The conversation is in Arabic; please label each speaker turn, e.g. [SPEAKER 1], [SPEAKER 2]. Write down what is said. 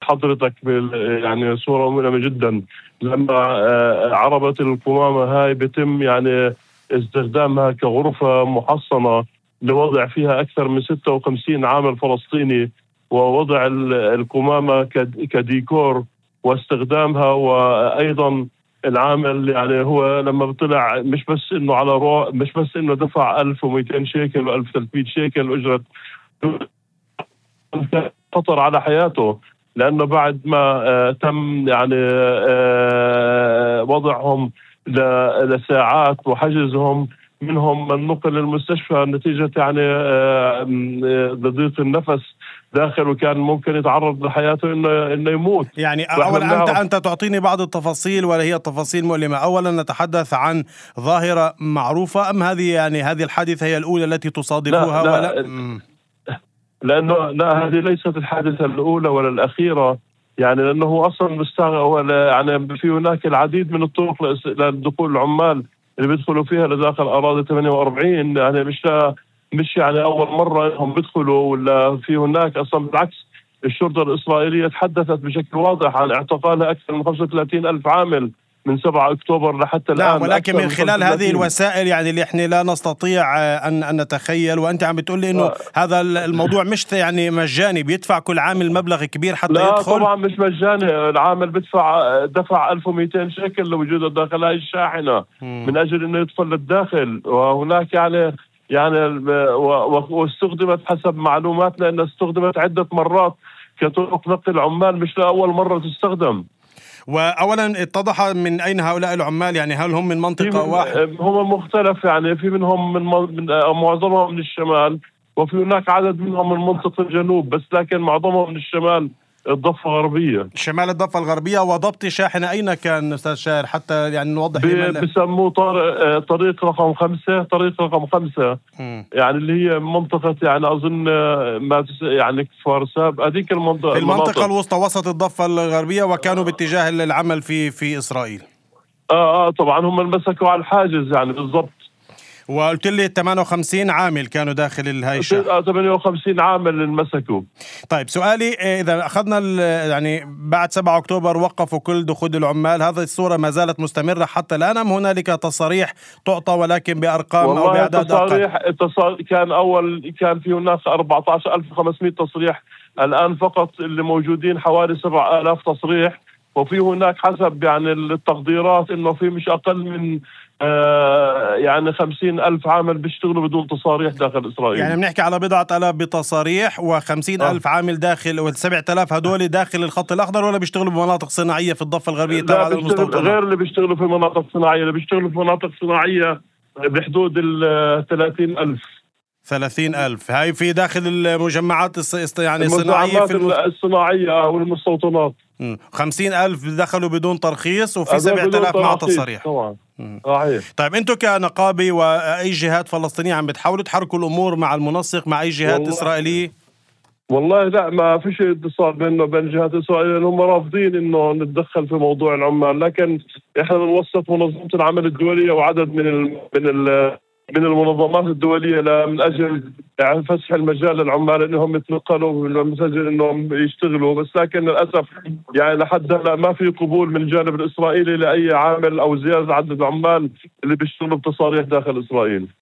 [SPEAKER 1] حضرتك يعني صورة مؤلمة جدا لما عربة القمامة هاي بيتم يعني استخدامها كغرفة محصنة لوضع فيها أكثر من 56 عامل فلسطيني، ووضع القمامة كديكور واستخدامها. وأيضا العامل يعني هو لما طلع مش بس انه مش بس انه دفع 1200 شيكل و1300 شيكل اجرة، خطر على حياته، لانه بعد ما تم يعني وضعهم لساعات وحجزهم، منهم من نقل للمستشفى نتيجة يعني ضيق النفس داخل، وكان ممكن يتعرض لحياته انه يموت.
[SPEAKER 2] يعني اولا انت تعطيني بعض التفاصيل ولا هي تفاصيل مؤلمة. اولا نتحدث عن ظاهرة معروفة ام هذه الحادثة هي الاولى التي تصادفها؟
[SPEAKER 1] لا لانه لا، هذه ليست الحادثة الاولى ولا الاخيرة، يعني لانه اصلا مستغرب يعني في هناك العديد من الطرق لدخول العمال اللي بيدخلوا فيها لداخل اراضي 48، يعني مش يعني اول مره انهم بيدخلوا، ولا في هناك اصلا بالعكس الشرطه الاسرائيليه تحدثت بشكل واضح عن اعتقال اكثر من 35 الف عامل من 7 أكتوبر لحتى الآن.
[SPEAKER 2] نعم، ولكن من خلال هذه الوسائل يعني اللي احنا لا نستطيع أن نتخيل، وأنت عم بتقول لي إنه هذا الموضوع مش يعني مجاني، بيدفع كل عامل مبلغ كبير حتى
[SPEAKER 1] لا
[SPEAKER 2] يدخل؟
[SPEAKER 1] طبعا مش مجاني، العامل دفع 1200 شيكل لوجوده داخل هاي الشاحنة من أجل إنه يدخل للداخل. وهناك يعني واستخدمت حسب معلوماتنا أنها استخدمت عدة مرات كطرق نقل العمال، مش لأول مرة تستخدم.
[SPEAKER 2] وأولا اتضح من أين هؤلاء العمال؟ يعني هل هم من منطقة واحدة؟
[SPEAKER 1] هم مختلف، يعني في منهم من معظمهم من الشمال، وفي هناك عدد منهم من منطقة الجنوب، بس لكن معظمهم من الشمال الضفة الغربية.
[SPEAKER 2] شمال الضفة الغربية. وضبط شاحنة أين كان أستاذ شاهر حتى يعني نوضح لمن؟
[SPEAKER 1] بسموه طريق رقم 5. طريق رقم 5 يعني اللي هي منطقة يعني أظن ما يعني كفار ساب، هذيك المنطقة،
[SPEAKER 2] في المنطقة الوسطى وسط الضفة الغربية، وكانوا باتجاه العمل في إسرائيل.
[SPEAKER 1] طبعا هم مسكوا على الحاجز يعني بالضبط.
[SPEAKER 2] وقلت لي 58 عامل كانوا داخل هاي الشاحنة.
[SPEAKER 1] 58 عامل مسكوا.
[SPEAKER 2] طيب سؤالي، إذا أخذنا يعني بعد 7 أكتوبر وقفوا كل دخول العمال، هذه الصورة ما زالت مستمرة حتى الآن أم هنالك تصاريح تعطى ولكن بأرقام أو بأعداد أقل؟
[SPEAKER 1] كان في هناك 14500 تصريح، الآن فقط اللي موجودين حوالي 7000 تصريح. وفي هناك حسب يعني التقديرات إنه في مش أقل من يعني 50,000 عامل بيشتغلوا بدون تصاريح داخل إسرائيل.
[SPEAKER 2] يعني بنحكي على 10,000 بتصاريح و50,000 عامل داخل، وال7,000 هدول داخل الخط الأخضر ولا بيشتغلوا بمناطق صناعية في الضفة الغربية تبع المستوطنة؟
[SPEAKER 1] غير اللي بيشتغلوا في مناطق صناعية، اللي بيشتغلوا في مناطق صناعية بحدود 30,000.
[SPEAKER 2] 30,000 هاي في داخل المجمعات يعني
[SPEAKER 1] الصناعية الصناعية والمستوطنات.
[SPEAKER 2] 50,000 دخلوا بدون ترخيص، وفي 7,000 مع تصريح.
[SPEAKER 1] طبعا.
[SPEAKER 2] طيب انتم كنقابة واي جهات فلسطينية عم بتحاولوا تحركوا الامور مع المنسق، مع اي جهات اسرائيلية؟
[SPEAKER 1] والله لا، ما فيش اتصال بيننا وبين الجهات الاسرائيلية، هم رافضين انه نتدخل في موضوع العمال، لكن احنا بنوسط منظمة العمل الدولية وعدد من المنظمات الدولية من أجل يعني فسح المجال للعمال أنهم يتنقلوا، من أجل أنهم يشتغلوا. بس لكن للأسف يعني لحد هلا ما في قبول من الجانب الإسرائيلي لأي عامل أو زيادة عدد العمال اللي بيشتغلوا بتصاريح داخل إسرائيل.